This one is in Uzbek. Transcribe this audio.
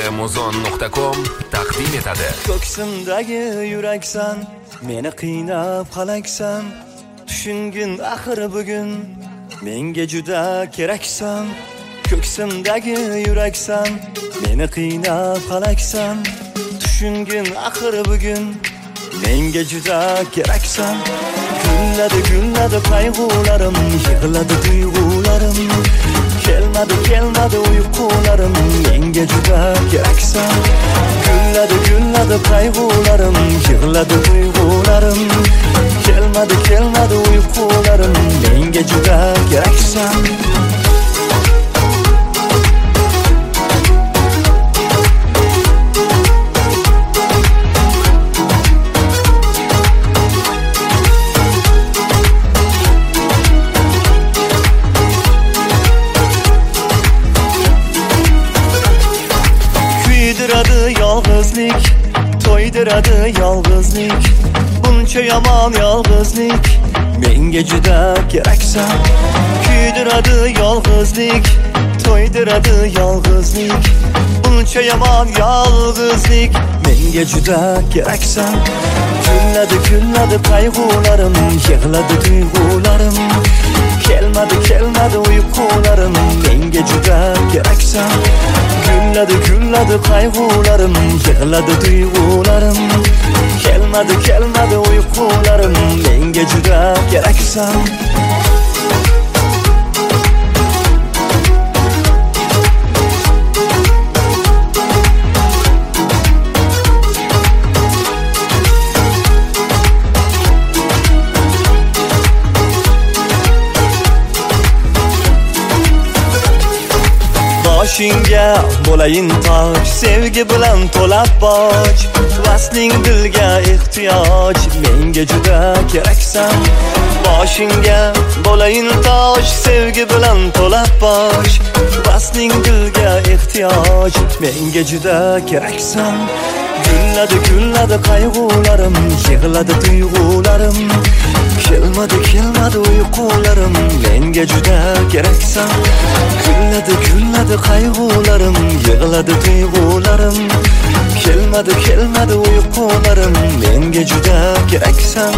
Muzon.com taqdim etadi. Ko'ksimdagi yuraksan, meni qiynab qalaksan. Tushungin axir bugun menga juda keraksan. Ko'ksimdagi yuraksan, meni qiynab qalaksan. Tushungin axir bugun menga juda keraksan. Gulladi qayg'ularim, yig'ladi tuyg'ularim. Kelmadi uyqularim, menga juda keraksan. Gulladi qayg'ularim, yig'ladi tuyg'ularim. Kelmadi uyqularim, menga juda keraksan. Yolg'izlik, to'ydiradi yolg'izlik. Buncha yomon yolg'izlik, menga juda keraksan. Kuydiradi yolg'izlik, to'ydiradi yolg'izlik. Buncha yomon yolg'izlik, menga juda keraksan. Gulladi qayg'ularim, yig'ladi tuyg'ularim. Kelmadi uyqularim, menga juda keraksan. Gulladi qayg'ularim, yig'ladi tuyg'ularim. Kelmadi uyqularim, menga juda keraksan. Boshingga bo'layin toj, sevgi bilan to'lab bosh. Vasling dilga ehtiyoj, menga juda keraksan. Boshingga bo'layin toj, sevgi bilan to'lab bosh. Vasling dilga ehtiyoj, menga juda keraksan. Gulladi qayg'ularim, yig'ladi tuyg'ularim. Kelmadi uyqularim, menga juda keraksan. Gulladi qayg'ularim, yig'ladi tuyg'ularim. Kelmadi uyqularim, menga juda keraksan.